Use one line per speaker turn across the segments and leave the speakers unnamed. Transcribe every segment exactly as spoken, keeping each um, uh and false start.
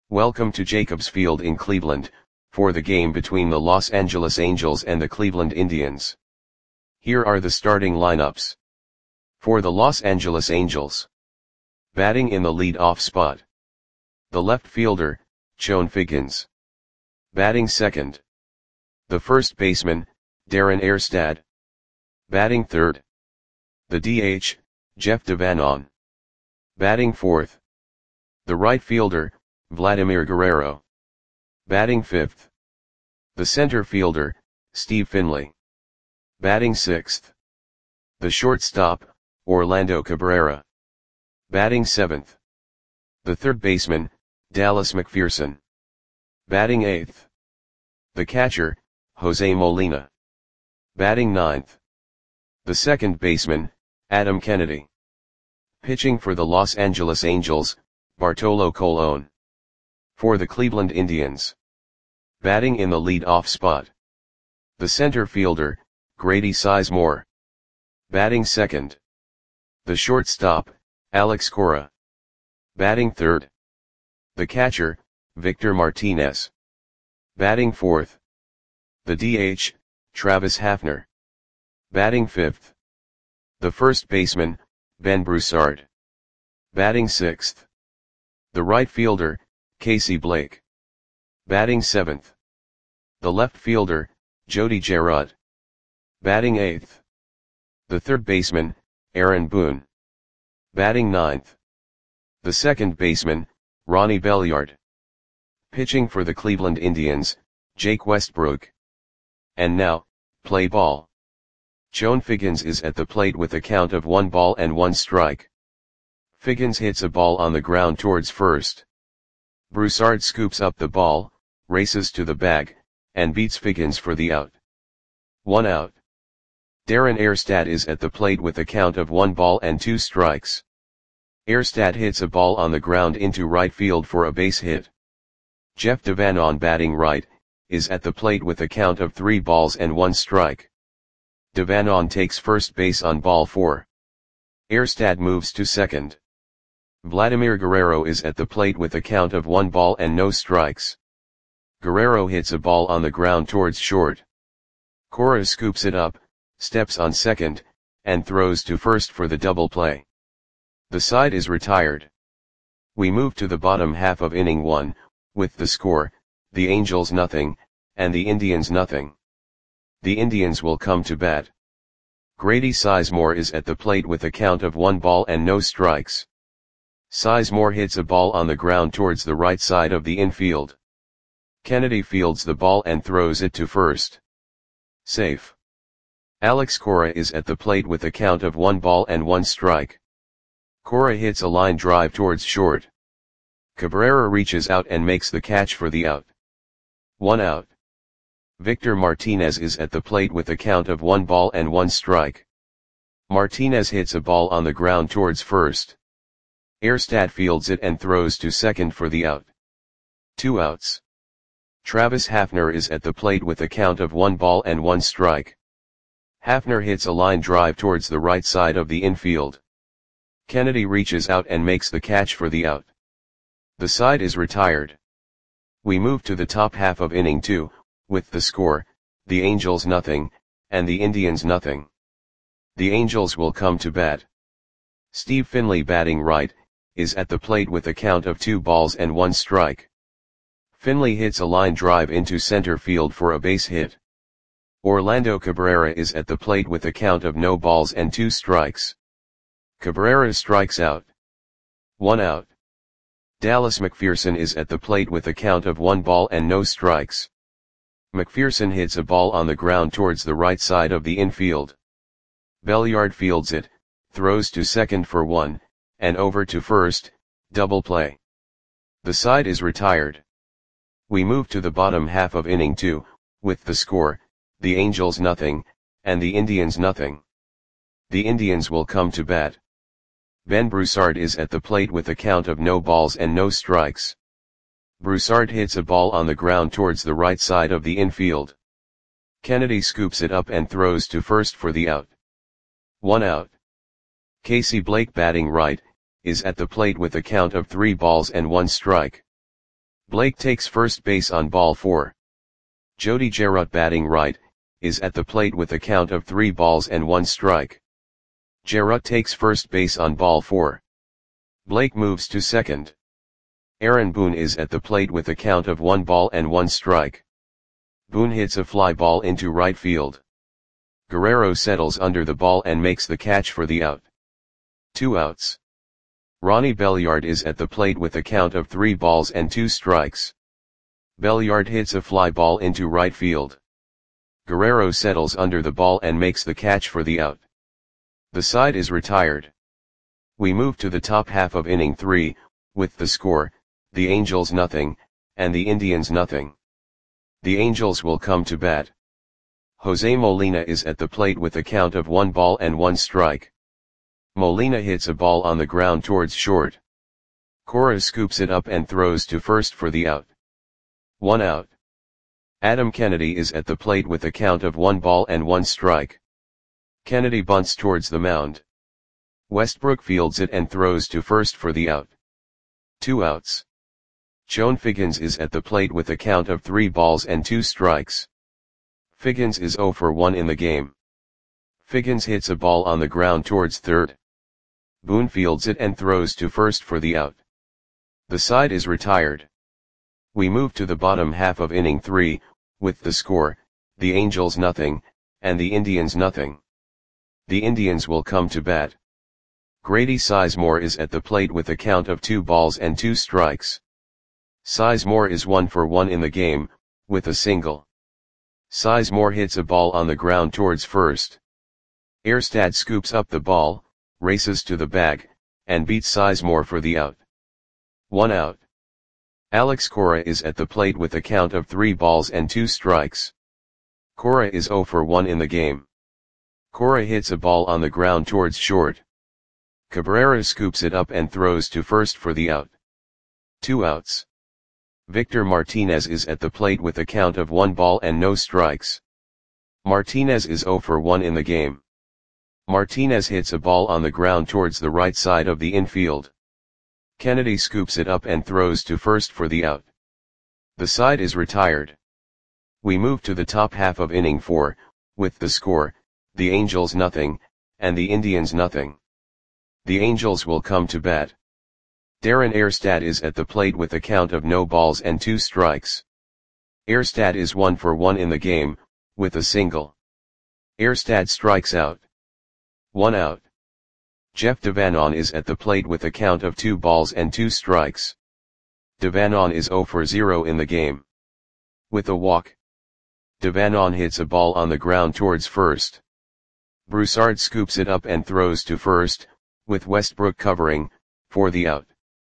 Welcome to Jacobs Field in Cleveland, for the game between the Los Angeles Angels and the Cleveland Indians. Here are the starting lineups. For the Los Angeles Angels. Batting in the lead-off spot. The left fielder, Chone Figgins. Batting second. The first baseman, Darren Erstad. Batting third. The D H, Jeff Devanon. Batting fourth. The right fielder, Vladimir Guerrero. Batting fifth. The center fielder, Steve Finley. Batting sixth. The shortstop, Orlando Cabrera. Batting seventh. The third baseman, Dallas McPherson. Batting eighth. The catcher, Jose Molina. Batting ninth. The second baseman, Adam Kennedy. Pitching for the Los Angeles Angels, Bartolo Colon. For the Cleveland Indians. Batting in the lead-off spot. The center fielder, Grady Sizemore. Batting second. The shortstop, Alex Cora. Batting third. The catcher, Victor Martinez. Batting fourth. The D H, Travis Hafner. Batting fifth. The first baseman, Ben Broussard. Batting sixth. The right fielder, Casey Blake. Batting seventh. The left fielder, Jody Gerard. Batting eighth. The third baseman, Aaron Boone. Batting ninth. The second baseman, Ronnie Belliard. Pitching for the Cleveland Indians, Jake Westbrook. And now, play ball. Chone Figgins is at the plate with a count of one ball and one strike. Figgins hits a ball on the ground towards first. Broussard scoops up the ball, races to the bag, and beats Figgins for the out. One out. Darren Erstad is at the plate with a count of one ball and two strikes. Erstad hits a ball on the ground into right field for a base hit. Jeff Devanon, batting right, is at the plate with a count of three balls and one strike. Devanon takes first base on ball four. Erstad moves to second. Vladimir Guerrero is at the plate with a count of one ball and no strikes. Guerrero hits a ball on the ground towards short. Cora scoops it up, steps on second, and throws to first for the double play. The side is retired. We move to the bottom half of inning one, with the score, the Angels nothing, and the Indians nothing. The Indians will come to bat. Grady Sizemore is at the plate with a count of one ball and no strikes. Sizemore hits a ball on the ground towards the right side of the infield. Kennedy fields the ball and throws it to first. Safe. Alex Cora is at the plate with a count of one ball and one strike. Cora hits a line drive towards short. Cabrera reaches out and makes the catch for the out. One out. Victor Martinez is at the plate with a count of one ball and one strike. Martinez hits a ball on the ground towards first. Erstad fields it and throws to second for the out. Two outs. Travis Hafner is at the plate with a count of one ball and one strike. Hafner hits a line drive towards the right side of the infield. Kennedy reaches out and makes the catch for the out. The side is retired. We move to the top half of inning two, with the score, the Angels nothing, and the Indians nothing. The Angels will come to bat. Steve Finley, batting right, is at the plate with a count of two balls and one strike. Finley hits a line drive into center field for a base hit. Orlando Cabrera is at the plate with a count of no balls and two strikes. Cabrera strikes out. One out. Dallas McPherson is at the plate with a count of one ball and no strikes. McPherson hits a ball on the ground towards the right side of the infield. Belliard fields it, throws to second for one, and over to first, double play. The side is retired. We move to the bottom half of inning two, with the score, the Angels nothing, and the Indians nothing. The Indians will come to bat. Ben Broussard is at the plate with a count of no balls and no strikes. Broussard hits a ball on the ground towards the right side of the infield. Kennedy scoops it up and throws to first for the out. One out. Casey Blake, batting right, is at the plate with a count of three balls and one strike. Blake takes first base on ball four. Jody Jarrett, batting right, is at the plate with a count of three balls and one strike. Jarrett takes first base on ball four. Blake moves to second. Aaron Boone is at the plate with a count of one ball and one strike. Boone hits a fly ball into right field. Guerrero settles under the ball and makes the catch for the out. Two outs. Ronnie Belliard is at the plate with a count of three balls and two strikes. Belliard hits a fly ball into right field. Guerrero settles under the ball and makes the catch for the out. The side is retired. We move to the top half of inning three, with the score, the Angels nothing, and the Indians nothing. The Angels will come to bat. Jose Molina is at the plate with a count of one ball and one strike. Molina hits a ball on the ground towards short. Cora scoops it up and throws to first for the out. One out. Adam Kennedy is at the plate with a count of one ball and one strike. Kennedy bunts towards the mound. Westbrook fields it and throws to first for the out. Two outs. Joan Figgins is at the plate with a count of three balls and two strikes. Figgins is oh for one in the game. Figgins hits a ball on the ground towards third. Boone fields it and throws to first for the out. The side is retired. We move to the bottom half of inning three, with the score, the Angels nothing, and the Indians nothing. The Indians will come to bat. Grady Sizemore is at the plate with a count of two balls and two strikes. Sizemore is one for one in the game, with a single. Sizemore hits a ball on the ground towards first. Erstad scoops up the ball, races to the bag, and beats Sizemore for the out. One out. Alex Cora is at the plate with a count of three balls and two strikes. Cora is oh for one in the game. Cora hits a ball on the ground towards short. Cabrera scoops it up and throws to first for the out. Two outs. Victor Martinez is at the plate with a count of one ball and no strikes. Martinez is oh for one in the game. Martinez hits a ball on the ground towards the right side of the infield. Kennedy scoops it up and throws to first for the out. The side is retired. We move to the top half of inning four, with the score, the Angels nothing, and the Indians nothing. The Angels will come to bat. Darren Erstad is at the plate with a count of no balls and two strikes. Erstad is one for one in the game, with a single. Erstad strikes out. One out. Jeff Devanon is at the plate with a count of two balls and two strikes. Devanon is oh for zero in the game. With a walk. Devanon hits a ball on the ground towards first. Broussard scoops it up and throws to first, with Westbrook covering, for the out.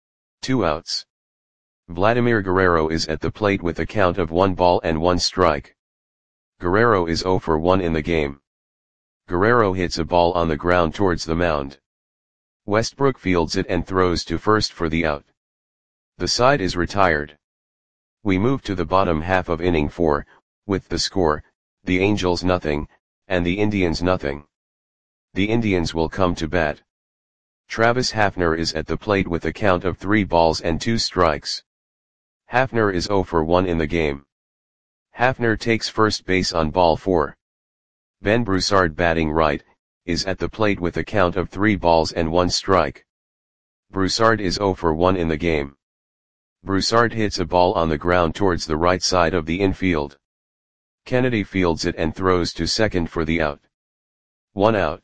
Two outs. Vladimir Guerrero is at the plate with a count of one ball and one strike. Guerrero is oh for one in the game. Guerrero hits a ball on the ground towards the mound. Westbrook fields it and throws to first for the out. The side is retired. We move to the bottom half of inning four, with the score, the Angels nothing, and the Indians nothing. The Indians will come to bat. Travis Hafner is at the plate with a count of three balls and two strikes. Hafner is oh for one in the game. Hafner takes first base on ball four. Ben Broussard, batting right, is at the plate with a count of three balls and one strike. Broussard is oh for one in the game. Broussard hits a ball on the ground towards the right side of the infield. Kennedy fields it and throws to second for the out. One out.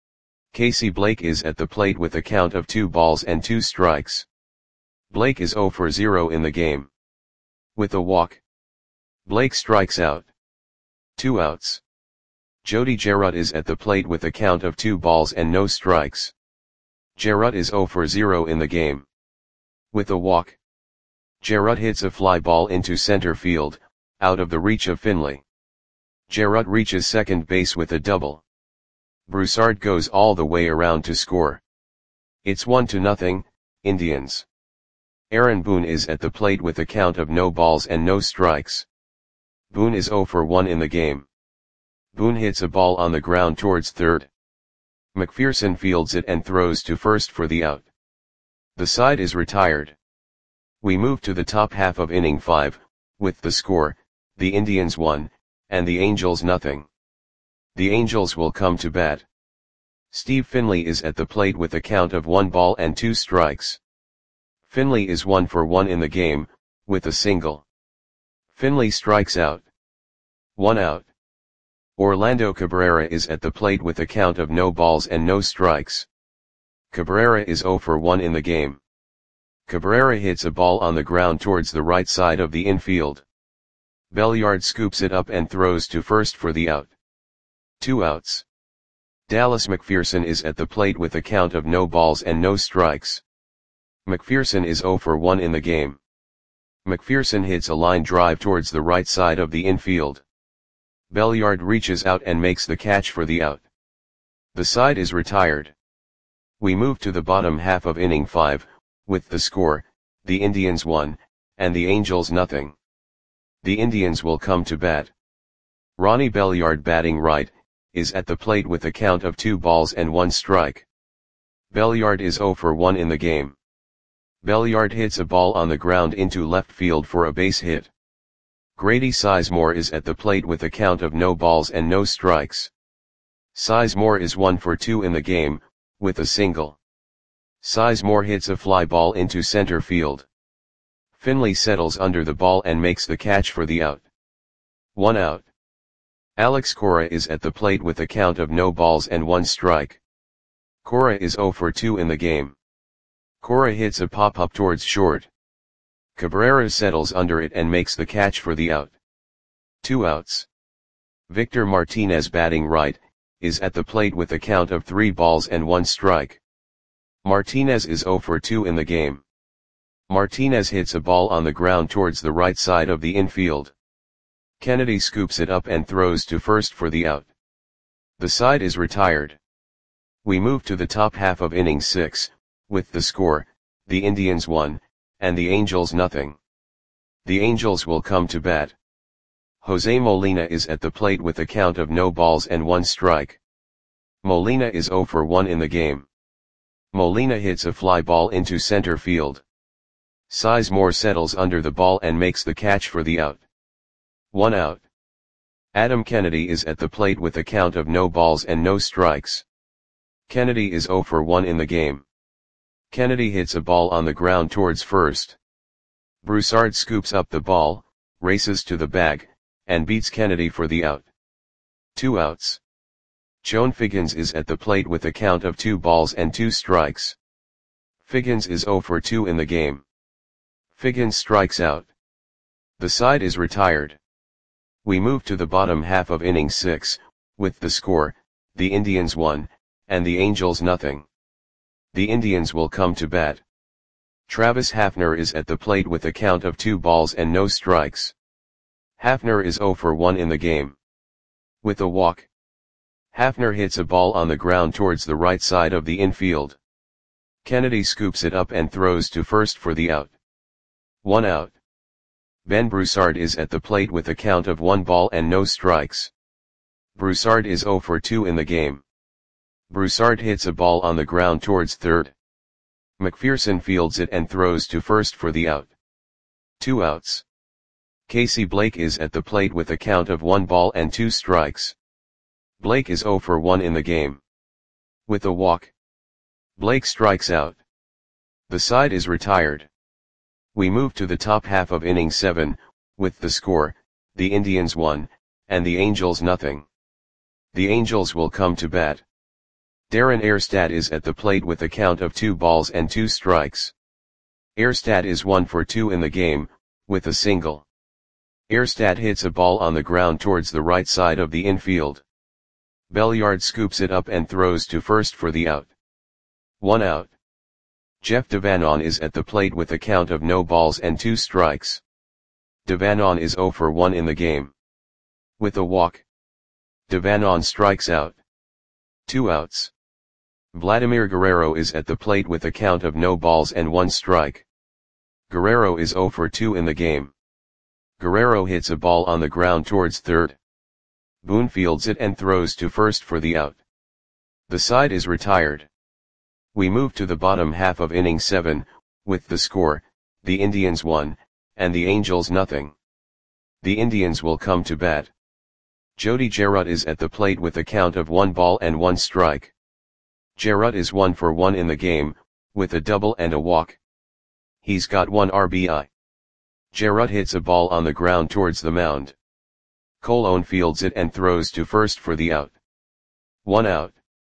Casey Blake is at the plate with a count of two balls and two strikes. Blake is oh for zero in the game. With a walk. Blake strikes out. Two outs. Jody Jarrett is at the plate with a count of two balls and no strikes. Jarrett is oh for zero in the game. With a walk. Jarrett hits a fly ball into center field, out of the reach of Finley. Jarrett reaches second base with a double. Broussard goes all the way around to score. It's one to nothing, Indians. Aaron Boone is at the plate with a count of no balls and no strikes. Boone is oh for one in the game. Boone hits a ball on the ground towards third. McPherson fields it and throws to first for the out. The side is retired. We move to the top half of inning five, with the score, the Indians one, and the Angels nothing. The Angels will come to bat. Steve Finley is at the plate with a count of one ball and two strikes. Finley is one for one in the game, with a single. Finley strikes out. One out. Orlando Cabrera is at the plate with a count of no balls and no strikes. Cabrera is zero for one in the game. Cabrera hits a ball on the ground towards the right side of the infield. Belliard scoops it up and throws to first for the out. Two outs. Dallas McPherson is at the plate with a count of no balls and no strikes. McPherson is zero for one in the game. McPherson hits a line drive towards the right side of the infield. Belliard reaches out and makes the catch for the out. The side is retired. We move to the bottom half of inning five, with the score, the Indians one, and the Angels nothing. The Indians will come to bat. Ronnie Belliard, batting right, is at the plate with a count of two balls and one strike. Belliard is zero for one in the game. Belliard hits a ball on the ground into left field for a base hit. Grady Sizemore is at the plate with a count of no balls and no strikes. Sizemore is one for two in the game, with a single. Sizemore hits a fly ball into center field. Finley settles under the ball and makes the catch for the out. One out. Alex Cora is at the plate with a count of no balls and one strike. Cora is zero for two in the game. Cora hits a pop-up towards short. Cabrera settles under it and makes the catch for the out. Two outs. Victor Martinez, batting right, is at the plate with a count of three balls and one strike. Martinez is zero for two in the game. Martinez hits a ball on the ground towards the right side of the infield. Kennedy scoops it up and throws to first for the out. The side is retired. We move to the top half of inning six, with the score, the Indians one, and the Angels nothing. The Angels will come to bat. Jose Molina is at the plate with a count of no balls and one strike. Molina is zero for one in the game. Molina hits a fly ball into center field. Sizemore settles under the ball and makes the catch for the out. One out. Adam Kennedy is at the plate with a count of no balls and no strikes. Kennedy is zero for one in the game. Kennedy hits a ball on the ground towards first. Broussard scoops up the ball, races to the bag, and beats Kennedy for the out. Two outs. Chone Figgins is at the plate with a count of two balls and two strikes. Figgins is zero for two in the game. Figgins strikes out. The side is retired. We move to the bottom half of inning six, with the score, the Indians one, and the Angels nothing. The Indians will come to bat. Travis Hafner is at the plate with a count of two balls and no strikes. Hafner is zero for one in the game. With a walk. Hafner hits a ball on the ground towards the right side of the infield. Kennedy scoops it up and throws to first for the out. One out. Ben Broussard is at the plate with a count of one ball and no strikes. Broussard is zero for two in the game. Broussard hits a ball on the ground towards third. McPherson fields it and throws to first for the out. Two outs. Casey Blake is at the plate with a count of one ball and two strikes. Blake is zero for one in the game. With a walk. Blake strikes out. The side is retired. We move to the top half of inning seven, with the score, the Indians one, and the Angels nothing. The Angels will come to bat. Darren Erstad is at the plate with a count of two balls and two strikes. Erstad is one for two in the game, with a single. Erstad hits a ball on the ground towards the right side of the infield. Belliard scoops it up and throws to first for the out. One out. Jeff Devanon is at the plate with a count of no balls and two strikes. Devanon is zero for one in the game. With a walk. Devanon strikes out. Two outs. Vladimir Guerrero is at the plate with a count of no balls and one strike. Guerrero is zero for two in the game. Guerrero hits a ball on the ground towards third. Boone fields it and throws to first for the out. The side is retired. We move to the bottom half of inning seven, with the score, the Indians one, and the Angels nothing. The Indians will come to bat. Jody Jarrett is at the plate with a count of one ball and one strike. Jarrett is one for one in the game, with a double and a walk. He's got one R B I. Jarrett hits a ball on the ground towards the mound. Colon fields it and throws to first for the out. One out.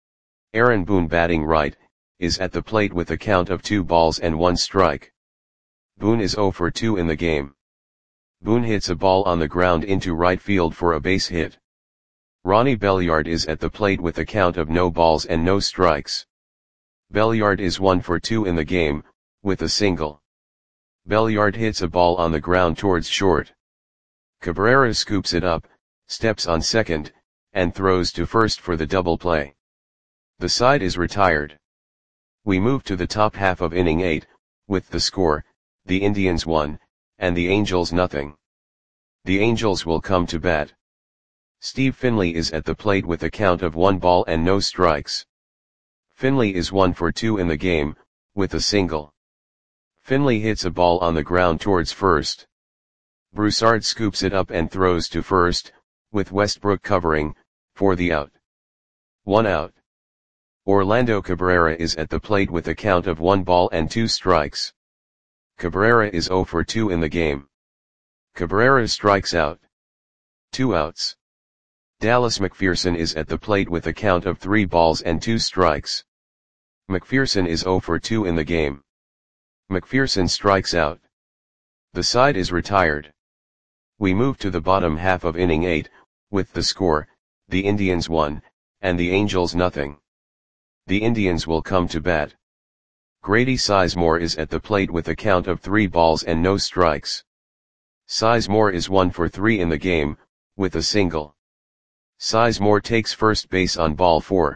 Aaron Boone, batting right, is at the plate with a count of two balls and one strike. Boone is zero for two in the game. Boone hits a ball on the ground into right field for a base hit. Ronnie Belliard is at the plate with a count of no balls and no strikes. Belliard is one for two in the game, with a single. Belliard hits a ball on the ground towards short. Cabrera scoops it up, steps on second, and throws to first for the double play. The side is retired. We move to the top half of inning eight, with the score, the Indians one, and the Angels nothing. The Angels will come to bat. Steve Finley is at the plate with a count of one ball and no strikes. Finley is one for two in the game, with a single. Finley hits a ball on the ground towards first. Broussard scoops it up and throws to first, with Westbrook covering, for the out. One out. Orlando Cabrera is at the plate with a count of one ball and two strikes. Cabrera is zero for two in the game. Cabrera strikes out. Two outs. Dallas McPherson is at the plate with a count of three balls and two strikes. McPherson is zero for two in the game. McPherson strikes out. The side is retired. We move to the bottom half of inning eight, with the score, the Indians one, and the Angels nothing. The Indians will come to bat. Grady Sizemore is at the plate with a count of three balls and no strikes. Sizemore is one for three in the game, with a single. Sizemore takes first base on ball four.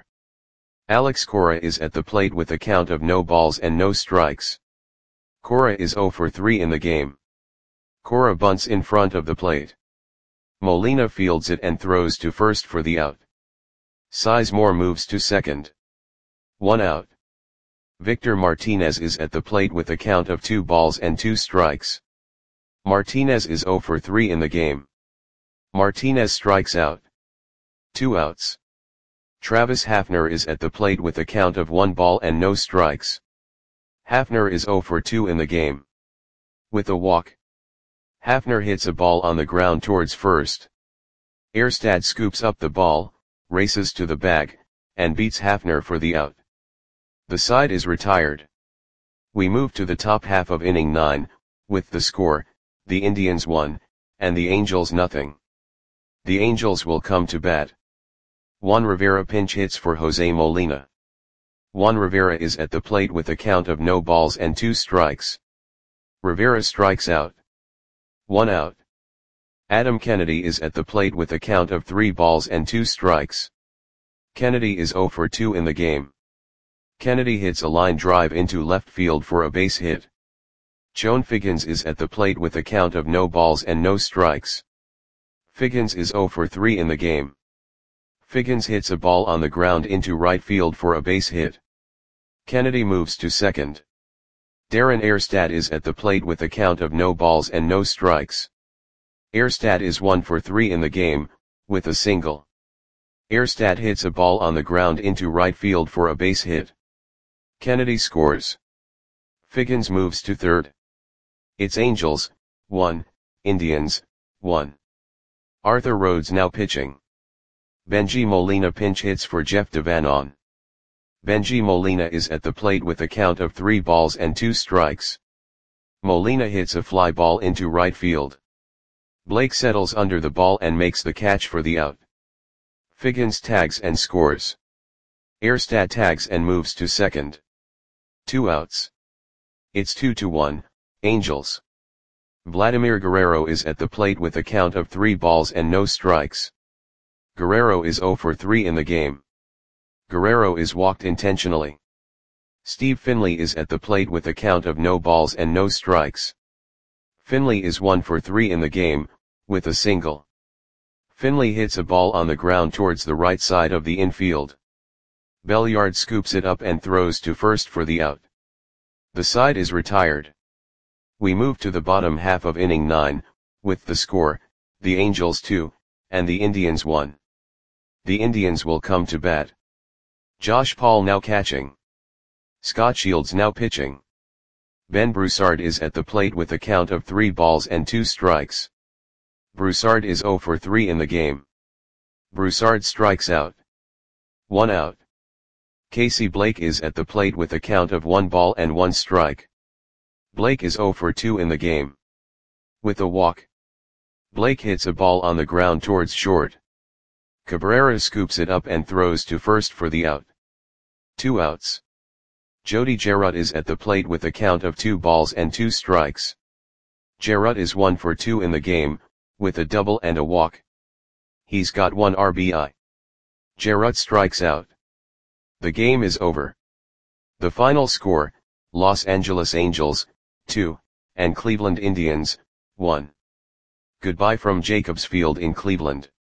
Alex Cora is at the plate with a count of no balls and no strikes. Cora is zero for three in the game. Cora bunts in front of the plate. Molina fields it and throws to first for the out. Sizemore moves to second. One out. Victor Martinez is at the plate with a count of two balls and two strikes. Martinez is zero for three in the game. Martinez strikes out. Two outs. Travis Hafner is at the plate with a count of one ball and no strikes. Hafner is zero for two in the game. With a walk. Hafner hits a ball on the ground towards first. Erstad scoops up the ball, races to the bag, and beats Hafner for the out. The side is retired. We move to the top half of inning nine, with the score, the Indians one, and the Angels nothing. The Angels will come to bat. Juan Rivera pinch hits for Jose Molina. Juan Rivera is at the plate with a count of no balls and two strikes. Rivera strikes out. One out. Adam Kennedy is at the plate with a count of three balls and two strikes. Kennedy is zero for two in the game. Kennedy hits a line drive into left field for a base hit. Joan Figgins is at the plate with a count of no balls and no strikes. Figgins is zero for three in the game. Figgins hits a ball on the ground into right field for a base hit. Kennedy moves to second. Darren Erstad is at the plate with a count of no balls and no strikes. Erstad is one for three in the game, with a single. Erstad hits a ball on the ground into right field for a base hit. Kennedy scores. Figgins moves to third. It's Angels, one, Indians, one. Arthur Rhodes now pitching. Benji Molina pinch hits for Jeff Devanon. Benji Molina is at the plate with a count of three balls and two strikes. Molina hits a fly ball into right field. Blake settles under the ball and makes the catch for the out. Figgins tags and scores. Erstad tags and moves to second. Two outs. It's two to one, Angels. Vladimir Guerrero is at the plate with a count of three balls and no strikes. Guerrero is zero for three in the game. Guerrero is walked intentionally. Steve Finley is at the plate with a count of no balls and no strikes. Finley is one for three in the game, with a single. Finley hits a ball on the ground towards the right side of the infield. Belliard scoops it up and throws to first for the out. The side is retired. We move to the bottom half of inning nine, with the score, the Angels two, and the Indians one. The Indians will come to bat. Josh Paul now catching. Scott Shields now pitching. Ben Broussard is at the plate with a count of three balls and two strikes. Broussard is zero for three in the game. Broussard strikes out. One out. Casey Blake is at the plate with a count of one ball and one strike. Blake is zero for two in the game. With a walk. Blake hits a ball on the ground towards short. Cabrera scoops it up and throws to first for the out. Two outs. Jody Gerut is at the plate with a count of two balls and two strikes. Gerut is one for two in the game, with a double and a walk. He's got one R B I. Gerut strikes out. The game is over. The final score, Los Angeles Angels, two, and Cleveland Indians, one. Goodbye from Jacobs Field in Cleveland.